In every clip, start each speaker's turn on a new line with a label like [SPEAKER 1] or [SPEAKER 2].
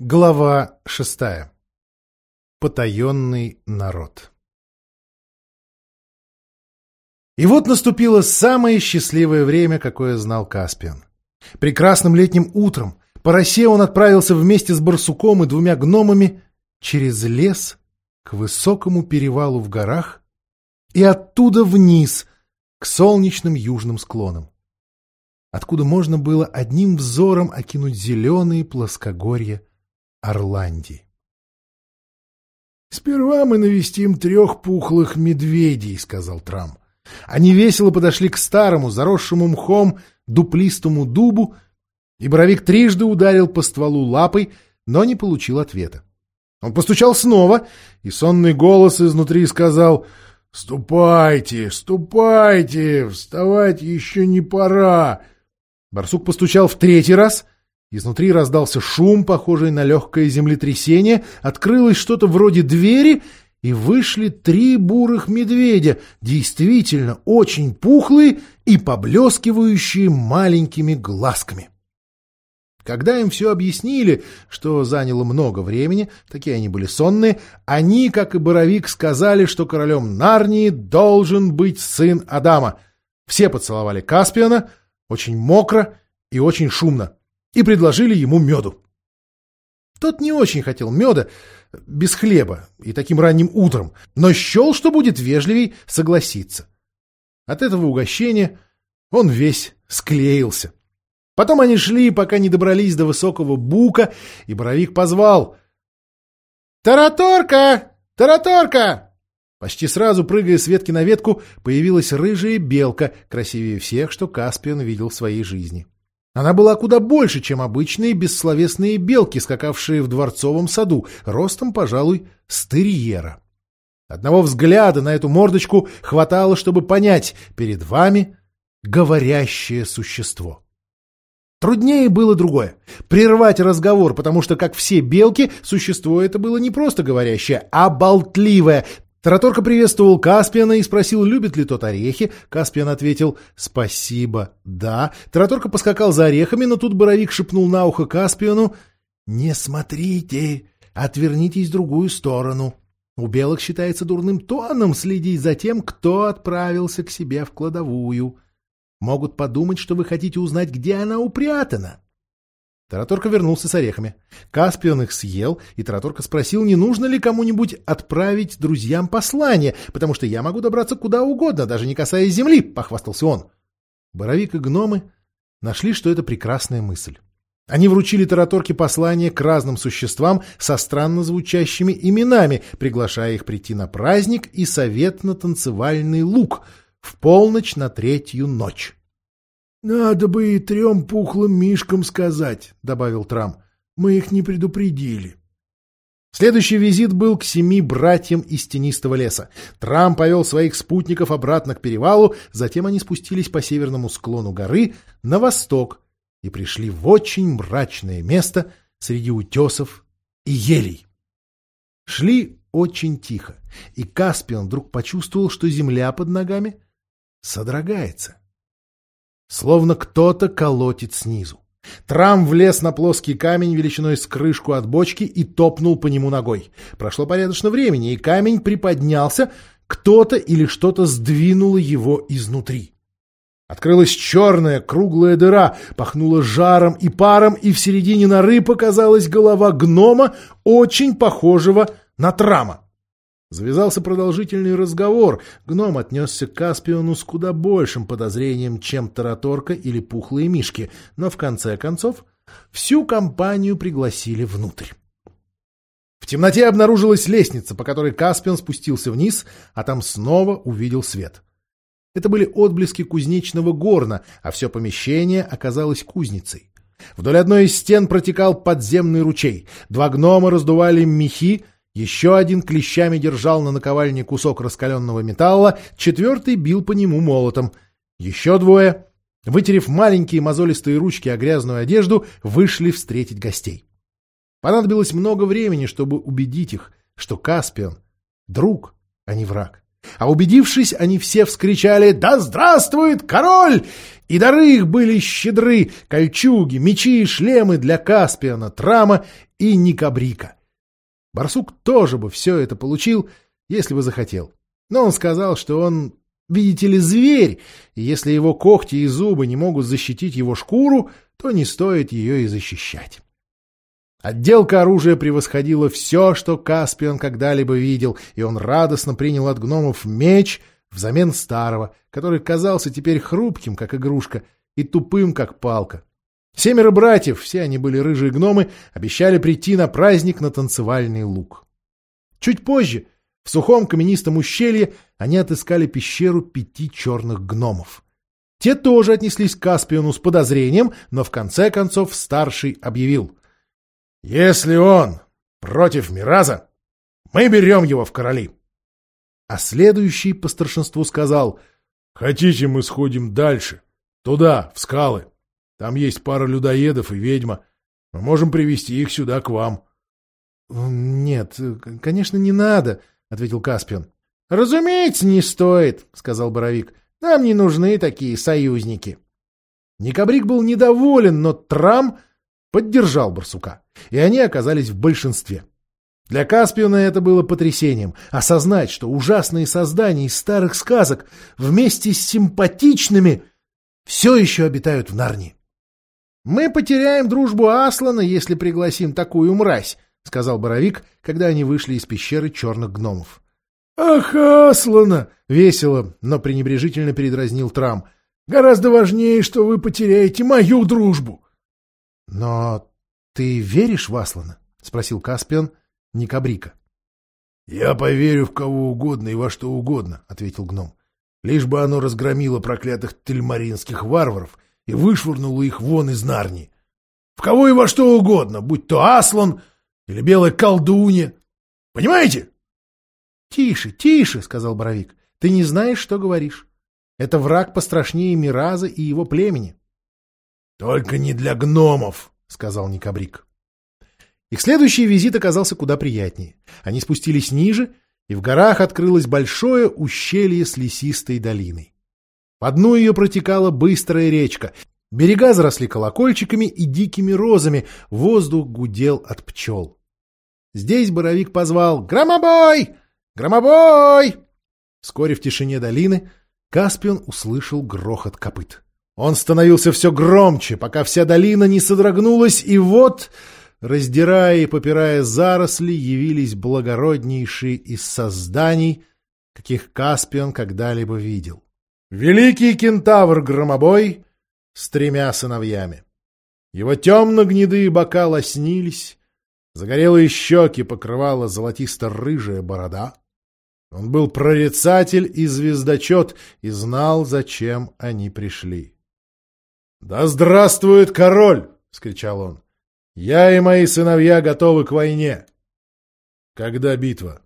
[SPEAKER 1] Глава 6. Потаенный народ. И вот наступило самое счастливое время, какое знал Каспиан. Прекрасным летним утром по росе он отправился вместе с барсуком и двумя гномами через лес к высокому перевалу в горах и оттуда вниз к солнечным южным склонам, откуда можно было одним взором окинуть зеленые плоскогорья Орландии. «Сперва мы навестим 3 пухлых медведей», — сказал Трам. Они весело подошли к старому, заросшему мхом, дуплистому дубу, и Боровик трижды ударил по стволу лапой, но не получил ответа. Он постучал снова, и сонный голос изнутри сказал: «Ступайте, ступайте, вставать еще не пора». Барсук постучал в 3-й раз. Изнутри раздался шум, похожий на легкое землетрясение, открылось что-то вроде двери, и вышли 3 бурых медведя, действительно очень пухлые и поблескивающие маленькими глазками. Когда им все объяснили, что заняло много времени, такие они были сонные, они, как и Боровик, сказали, что королем Нарнии должен быть сын Адама. Все поцеловали Каспиана, очень мокро и очень шумно, и предложили ему меду. Тот не очень хотел меда, без хлеба и таким ранним утром, но счел, что будет вежливей согласиться. От этого угощения он весь склеился. Потом они шли, пока не добрались до высокого бука, и Боровик позвал: «Тараторка! Тараторка!» Почти сразу, прыгая с ветки на ветку, появилась рыжая белка, красивее всех, что Каспиан видел в своей жизни. Она была куда больше, чем обычные бессловесные белки, скакавшие в дворцовом саду, ростом, пожалуй, с терьера. Одного взгляда на эту мордочку хватало, чтобы понять: перед вами говорящее существо. Труднее было другое — прервать разговор, потому что, как все белки, существо это было не просто говорящее, а болтливое. Тараторка приветствовал Каспиана и спросил, любит ли тот орехи. Каспиан ответил: «Спасибо, да». Тараторка поскакал за орехами, но тут Боровик шепнул на ухо Каспиану: «Не смотрите, отвернитесь в другую сторону. У белок считается дурным тоном следить за тем, кто отправился к себе в кладовую. Могут подумать, что вы хотите узнать, где она упрятана». Тараторка вернулся с орехами. Каспиан их съел, и Тараторка спросил, не нужно ли кому-нибудь отправить друзьям послание, потому что я могу добраться куда угодно, даже не касаясь земли, — похвастался он. Боровик и гномы нашли, что это прекрасная мысль. Они вручили Тараторке послание к разным существам со странно звучащими именами, приглашая их прийти на праздник и совет на танцевальный луг в полночь на 3-ю ночь. «Надо бы и 3 пухлым мишкам сказать», — добавил Трам. «Мы их не предупредили». Следующий визит был к 7 братьям из тенистого леса. Трам повел своих спутников обратно к перевалу, затем они спустились по северному склону горы на восток и пришли в очень мрачное место среди утесов и елей. Шли очень тихо, и Каспиан вдруг почувствовал, что земля под ногами содрогается. Словно кто-то колотит снизу. Трам влез на плоский камень величиной с крышку от бочки и топнул по нему ногой. Прошло порядочно времени, и камень приподнялся, кто-то или что-то сдвинуло его изнутри. Открылась черная круглая дыра, пахнула жаром и паром, и в середине норы показалась голова гнома, очень похожего на Трама. Завязался продолжительный разговор. Гном отнесся к Каспиану с куда большим подозрением, чем Тараторка или пухлые мишки, но в конце концов всю компанию пригласили внутрь. В темноте обнаружилась лестница, по которой Каспиан спустился вниз, а там снова увидел свет. Это были отблески кузнечного горна, а все помещение оказалось кузницей. Вдоль одной из стен протекал подземный ручей. 2 гнома раздували мехи, еще один клещами держал на наковальне кусок раскаленного металла, 4-й бил по нему молотом. Еще 2, вытерев маленькие мозолистые ручки о грязную одежду, вышли встретить гостей. Понадобилось много времени, чтобы убедить их, что Каспиан — друг, а не враг. А убедившись, они все вскричали: «Да здравствует король!» И дары их были щедры — кольчуги, мечи и шлемы для Каспиана, Трама и Никабрика. Барсук тоже бы все это получил, если бы захотел. Но он сказал, что он, видите ли, зверь, и если его когти и зубы не могут защитить его шкуру, то не стоит ее и защищать. Отделка оружия превосходила все, что Каспиан когда-либо видел, и он радостно принял от гномов меч взамен старого, который казался теперь хрупким, как игрушка, и тупым, как палка. 7 братьев, все они были рыжие гномы, обещали прийти на праздник на танцевальный луг. Чуть позже, в сухом каменистом ущелье, они отыскали пещеру 5 черных гномов. Те тоже отнеслись к Каспиону с подозрением, но в конце концов старший объявил: «Если он против Мираза, мы берем его в короли». А следующий по старшинству сказал: «Хотите, мы сходим дальше, туда, в скалы. Там есть пара людоедов и ведьма. Мы можем привести их сюда к вам». «Нет, конечно, не надо», — ответил Каспиан. «Разумеется, не стоит», — сказал Боровик. «Нам не нужны такие союзники». Никабрик был недоволен, но Трам поддержал барсука, и они оказались в большинстве. Для Каспиана это было потрясением — осознать, что ужасные создания из старых сказок вместе с симпатичными все еще обитают в Нарнии. «Мы потеряем дружбу Аслана, если пригласим такую мразь», — сказал Боровик, когда они вышли из пещеры черных гномов. «Ах, Аслана!» — весело, но пренебрежительно передразнил Трам. «Гораздо важнее, что вы потеряете мою дружбу». «Но ты веришь в Аслана?» — спросил Каспиан Никабрика. «Я поверю в кого угодно и во что угодно», — ответил гном. «Лишь бы оно разгромило проклятых тельмаринских варваров и вышвырнуло их вон из Нарнии. В кого и во что угодно, будь то Аслан или белая колдунья. Понимаете?» «Тише, тише», — сказал Боровик. «Ты не знаешь, что говоришь. Это враг пострашнее Мираза и его племени». «Только не для гномов», — сказал Никабрик. Их следующий визит оказался куда приятнее. Они спустились ниже, и в горах открылось большое ущелье с лесистой долиной. По дну ее протекала быстрая речка. Берега заросли колокольчиками и дикими розами, воздух гудел от пчел. Здесь Боровик позвал: «Громобой! Громобой!» Вскоре в тишине долины Каспиан услышал грохот копыт. Он становился все громче, пока вся долина не содрогнулась, и вот, раздирая и попирая заросли, явились благороднейшие из созданий, каких Каспиан когда-либо видел. Великий кентавр Громобой с 3 сыновьями. Его темно-гнедые бока лоснились, загорелые щеки покрывала золотисто-рыжая борода. Он был прорицатель и звездочет и знал, зачем они пришли. «Да здравствует король!» — вскричал он. «Я и мои сыновья готовы к войне». «Когда битва?»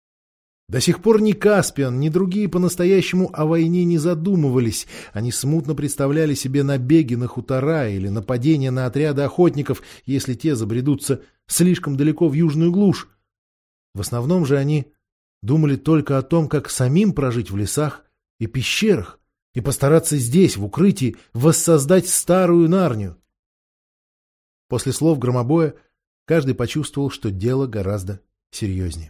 [SPEAKER 1] До сих пор ни Каспиан, ни другие по-настоящему о войне не задумывались. Они смутно представляли себе набеги на хутора или нападения на отряды охотников, если те забредутся слишком далеко в южную глушь. В основном же они думали только о том, как самим прожить в лесах и пещерах и постараться здесь, в укрытии, воссоздать старую Нарнию. После слов Громобоя каждый почувствовал, что дело гораздо серьезнее.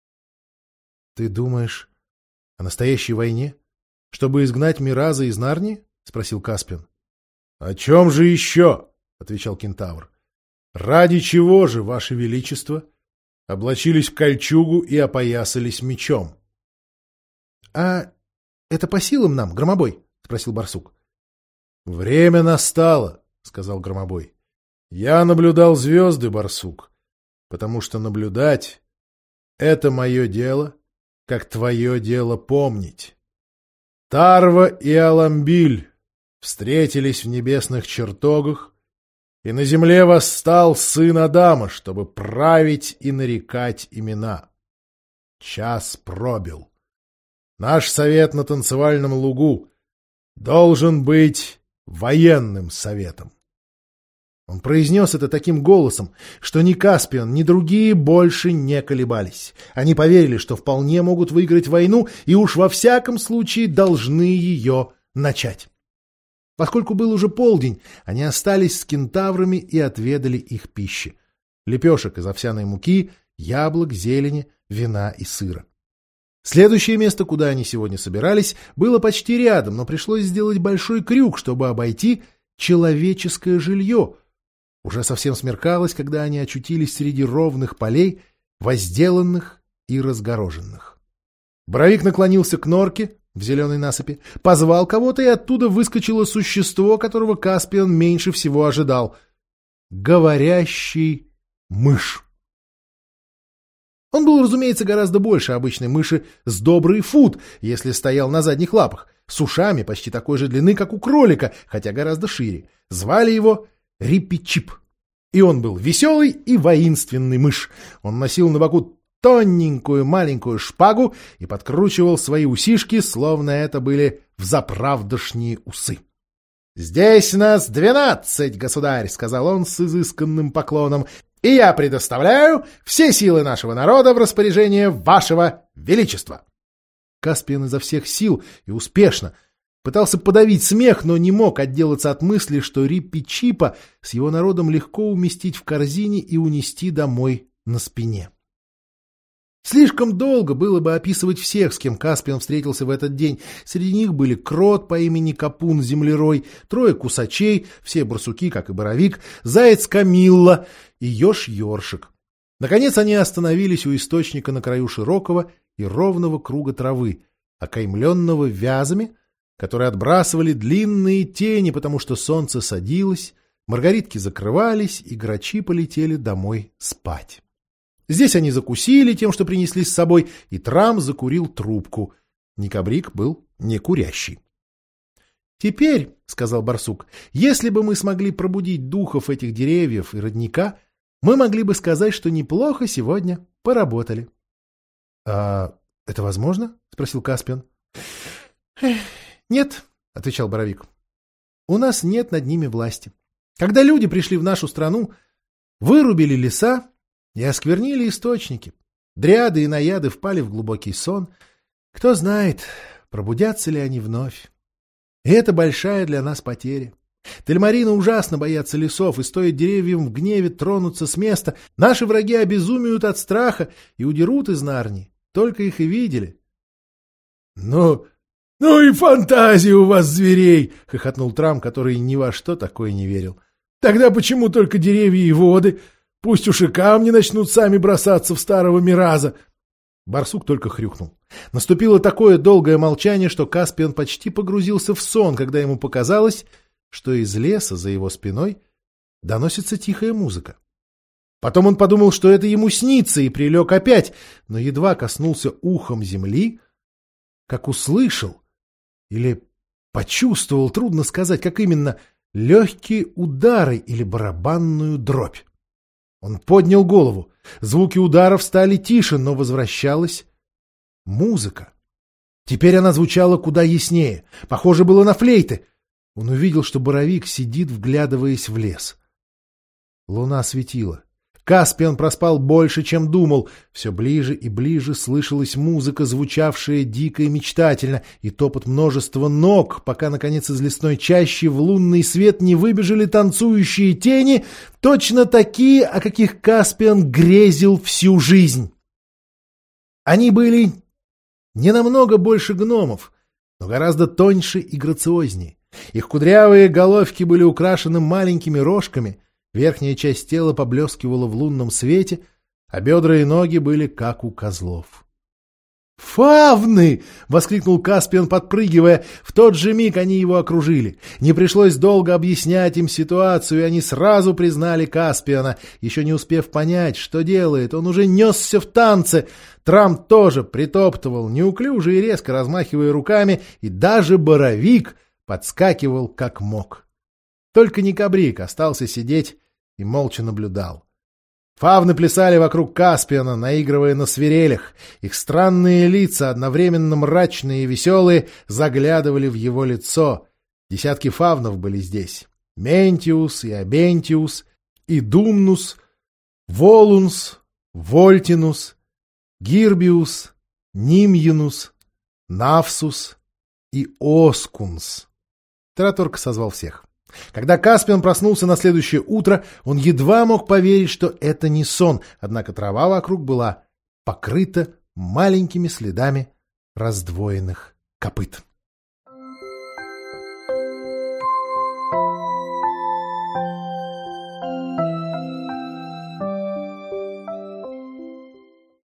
[SPEAKER 1] — Ты думаешь о настоящей войне, чтобы изгнать Мираза из Нарнии? — спросил Каспиан. — О чем же еще? — отвечал кентавр. — Ради чего же, ваше величество, облачились в кольчугу и опоясались мечом? — А это по силам нам, Громобой? — спросил барсук. — Время настало, — сказал Громобой. — Я наблюдал звезды, барсук, потому что наблюдать — это мое дело, как твое дело помнить. Тарва и Аламбиль встретились в небесных чертогах, и на земле восстал сын Адама, чтобы править и нарекать имена. Час пробил. Наш совет на танцевальном лугу должен быть военным советом. Он произнес это таким голосом, что ни Каспиан, ни другие больше не колебались. Они поверили, что вполне могут выиграть войну и уж во всяком случае должны ее начать. Поскольку был уже полдень, они остались с кентаврами и отведали их пищи. лепешек из овсяной муки, яблок, зелени, вина и сыра. Следующее место, куда они сегодня собирались, было почти рядом, но пришлось сделать большой крюк, чтобы обойти человеческое жилье. Уже совсем смеркалось, когда они очутились среди ровных полей, возделанных и разгороженных. Боровик наклонился к норке в зеленой насыпи, позвал кого-то, и оттуда выскочило существо, которого Каспиан меньше всего ожидал — говорящий мышь. Он был, разумеется, гораздо больше обычной мыши с добрый фут, если стоял на задних лапах, с ушами почти такой же длины, как у кролика, хотя гораздо шире. Звали его Риппи-Чип. И он был веселый и воинственный мышь. Он носил на боку тоненькую маленькую шпагу и подкручивал свои усишки, словно это были взаправдошние усы. — Здесь нас 12, государь, — сказал он с изысканным поклоном, — и я предоставляю все силы нашего народа в распоряжение вашего величества. Каспиан изо всех сил и успешно пытался подавить смех, но не мог отделаться от мысли, что Риппи-Чипа с его народом легко уместить в корзине и унести домой на спине. Слишком долго было бы описывать всех, с кем Каспиан встретился в этот день. Среди них были крот по имени Капун-землерой, 3 кусачей, все барсуки, как и Боровик, заяц Камилла и еж Ёршик. Наконец они остановились у источника на краю широкого и ровного круга травы, окаймленного вязами, которые отбрасывали длинные тени, потому что солнце садилось, маргаритки закрывались, и грачи полетели домой спать. Здесь они закусили тем, что принесли с собой, и Трам закурил трубку. Никабрик был не курящий. — Теперь, — сказал барсук, — если бы мы смогли пробудить духов этих деревьев и родника, мы могли бы сказать, что неплохо сегодня поработали. — А это возможно? — спросил Каспиан. — Нет, — отвечал Боровик. — У нас нет над ними власти. Когда люди пришли в нашу страну, вырубили леса и осквернили источники. Дряды и наяды впали в глубокий сон. Кто знает, пробудятся ли они вновь. И это большая для нас потеря. Тельмарины ужасно боятся лесов, и стоит деревьям в гневе тронуться с места, наши враги обезумеют от страха и удерут из Нарнии. Только их и видели. — Ну и фантазия у вас, зверей! — хохотнул Трам, который ни во что такое не верил. — Тогда почему только деревья и воды? Пусть уж и камни начнут сами бросаться в старого Мираза. Барсук только хрюкнул. Наступило такое долгое молчание, что Каспиан почти погрузился в сон, когда ему показалось, что из леса за его спиной доносится тихая музыка. Потом он подумал, что это ему снится, и прилег опять, но едва коснулся ухом земли, как услышал или почувствовал, трудно сказать, как именно, легкие удары или барабанную дробь. Он поднял голову. Звуки ударов стали тише, но возвращалась музыка. Теперь она звучала куда яснее. Похоже было на флейты. Он увидел, что Боровик сидит, вглядываясь в лес. Луна светила. Каспиан проспал больше, чем думал. Все ближе и ближе слышалась музыка, звучавшая дико и мечтательно, и топот множества ног, пока, наконец, из лесной чащи в лунный свет не выбежали танцующие тени, точно такие, о каких Каспиан грезил всю жизнь. Они были не намного больше гномов, но гораздо тоньше и грациознее. Их кудрявые головки были украшены маленькими рожками, верхняя часть тела поблескивала в лунном свете, а бедра и ноги были как у козлов. «Фавны!» — воскликнул Каспиан, подпрыгивая. В тот же миг они его окружили. Не пришлось долго объяснять им ситуацию, и они сразу признали Каспиана. Еще не успев понять, что делает, он уже несся в танце. Трам тоже притоптывал, неуклюже и резко размахивая руками, и даже Боровик подскакивал как мог. Только Никабрик остался сидеть и молча наблюдал. Фавны плясали вокруг Каспиана, наигрывая на свирелях. Их странные лица, одновременно мрачные и веселые, заглядывали в его лицо. Десятки фавнов были здесь. Ментиус и Абентиус, и Думнус, Волунс, Вольтинус, Гирбиус, Нимьянус, Навсус и Оскунс. Тараторг созвал всех. Когда Каспиан проснулся на следующее утро, он едва мог поверить, что это не сон, однако трава вокруг была покрыта маленькими следами раздвоенных копыт.